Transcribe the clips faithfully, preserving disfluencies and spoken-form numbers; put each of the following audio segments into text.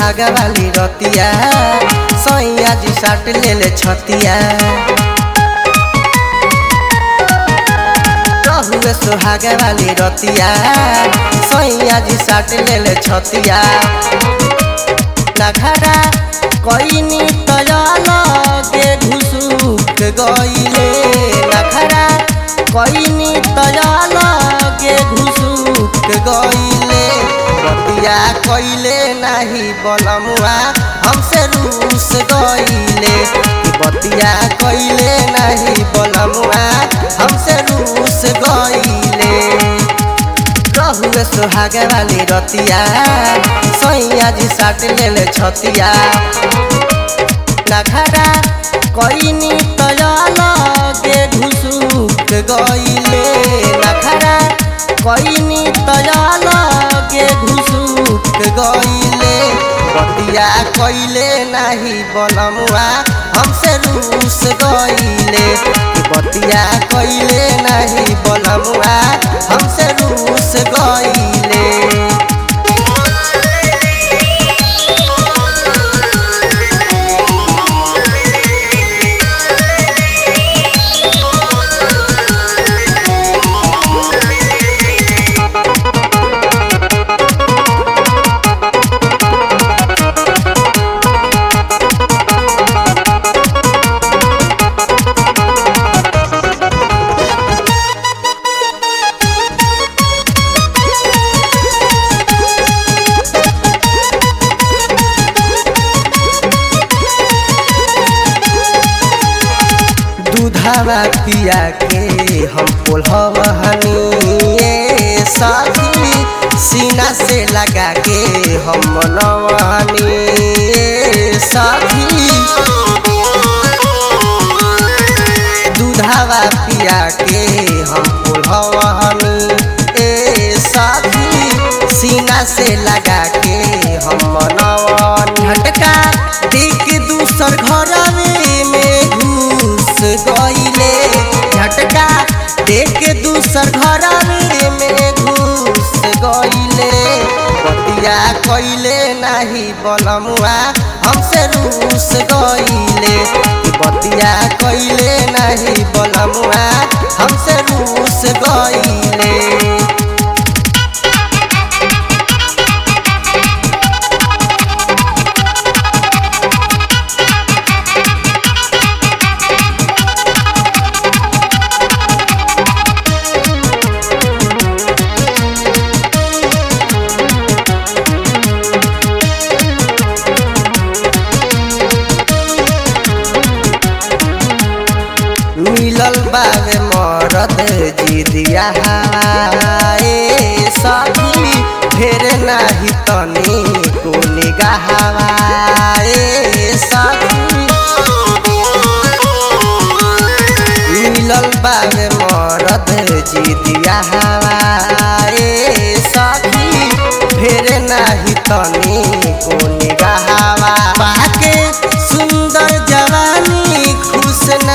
सुहागा वाली रतिया सैया जी साट ले ले छतिया रहुए सुहागा वाली रतिया सैया जी साट ले ले छतिया नखरा कईनी तलगे घुसुक गईले नखरा कईनी तलगे घुसुक गईले बतिया कइले नाही बलमुआ हमसे रूस गईले बतिया कइले नाही बलमुआ हमसे रूस गईले रहुए सुहागा वाली रतिया सैया जी साट ले ले छतिया नखरा कईनी तलगे घुसुक गईले नखरा कईनी तलगे घुसुक गईले बतिया कइले नाही बलमुआ हमसे रूस गईले बतिया कइले नाही बलमुआ हमसे रूस गईले दूधवा पिया के हम पोलहनी साथी सीना से लगा के हम मनवानी साथी दूधवा पिया के हम पोलहनी साथी सीना से लगा के हम मनवानी झटका देख दूसर घर में गईले झटका देख दूसर घर में घुस गईले बतिया कइले नाही बलमुआ हमसे रूस गईले बतिया कइले नाही बलमुआ हमसे रूस गईले मिलल बावे मरद जी दिया ए साथी फेर नाही तनी को निगाहवा ए साथी मिलल बावे मरद जी दिया ए साथी फेर नाही तनी को निगाहवा बाके सुंदर जवानी खुश ना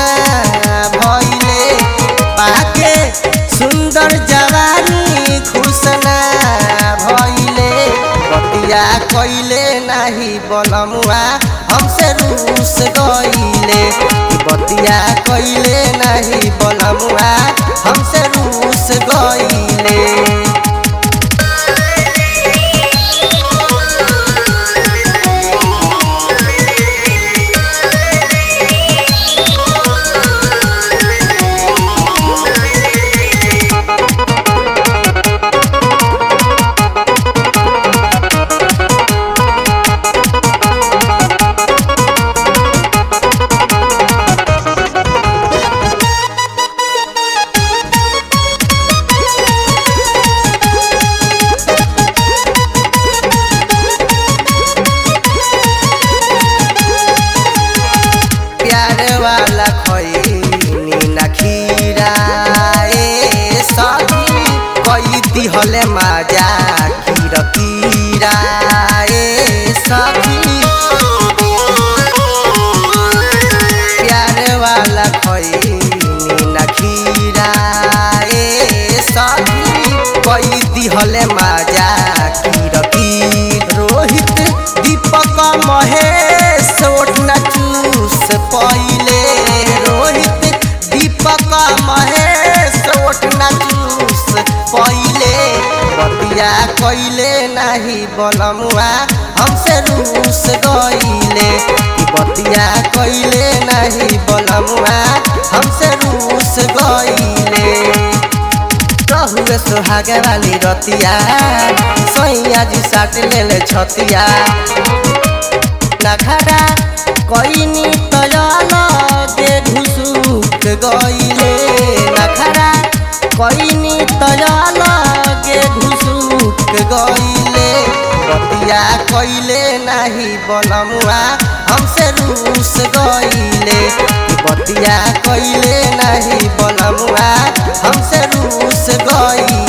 पाके सुंदर जवानी खुश ना भइले बतिया कइले नाही बलमुआ हमसे रूस गईले बतिया कइले नाही बलमुआ हमसे रूस गईले ओठ न चूस पहिले रोहित दीपक महेश ओठ न चूस पहिले बतिया कइले नाही बनमुआ हमसे रूस गइले बतिया कइले नाही बनमुआ हमसे रूस गइले रहुए सोहागे वाली रतिया सैया जी साट लेले छतिया नखरा कइनी तयल दे घुसुक गइले नखरा कइनी तयल के घुसुक गइले बतिया कइले नाही बनमुआ हमसे रूस गइले बतिया कइले नाही बनमुआ हमसे रूस गइले।